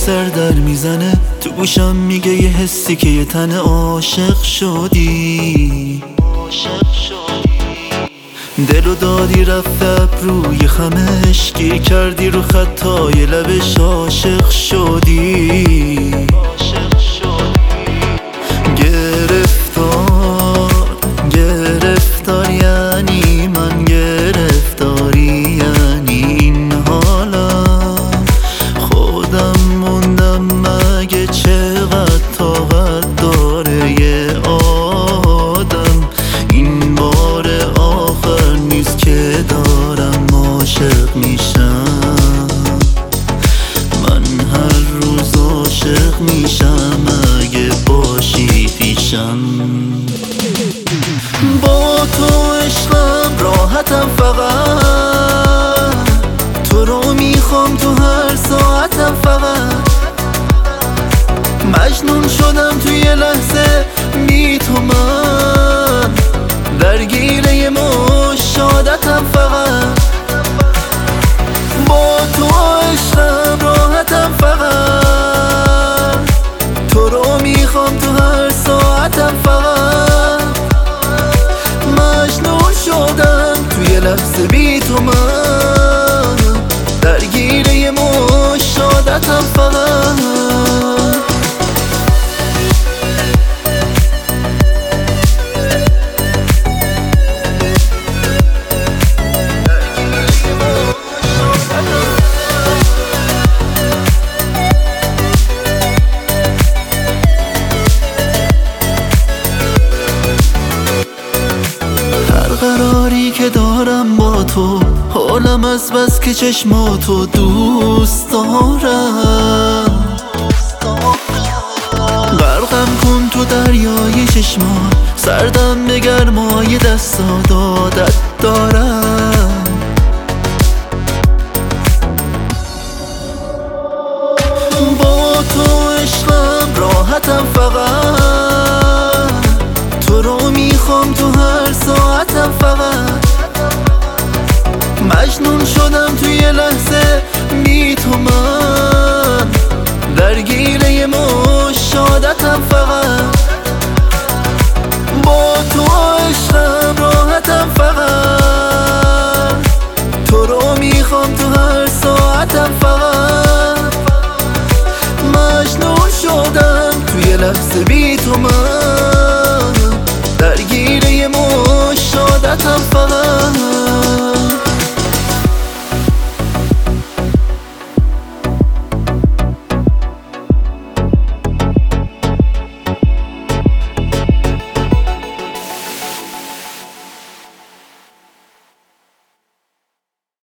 سر در میزنه تو گوشم میگه یه حسی که یه تن عاشق شدی. دلو دادی رفت ابروی خمش، گیر کردی رو خطای لبش عاشق شدی. گرفتار یعنی من گرفتاری، یعنی این حالم خودم موندم مگه چقدر طاقت داره یه آدم. این بار آخر نیست که دارم عاشق میشم، من هر روز عاشق میشم اگه باشی پیشم. با تو عشقم راحتم، فقط تو رو میخوام تو هر ساعتم، فقط مجنون شدم توی یه لحظه بی تو، من درگیر یه مشاهدتم، فقط با تو عشقم راحتم، فقط تو رو میخوام تو هر ساعتم، فقط مجنون شدم توی لحظه بی تو، من درگیر یه مشاهدتم، فقط قراری که دارم با تو، حالم از بس که چشماتو دوست دارم. غرقم کن تو دریای چشمات، سردم به گرمای دستات عادت دارم. با تو عشقم راحتم، فقط تو رو میخوام تو هر ساعتم، فقط مجنون شدم توی یه لحظه بی تو، من درگیر یه مشاهدتم، فقط با تو عشقم راحتم، فقط تو رو میخوام تو هر ساعتم، فقط مجنون شدم توی لحظه بی تو، من درگیر یه مشاهدتم، فقط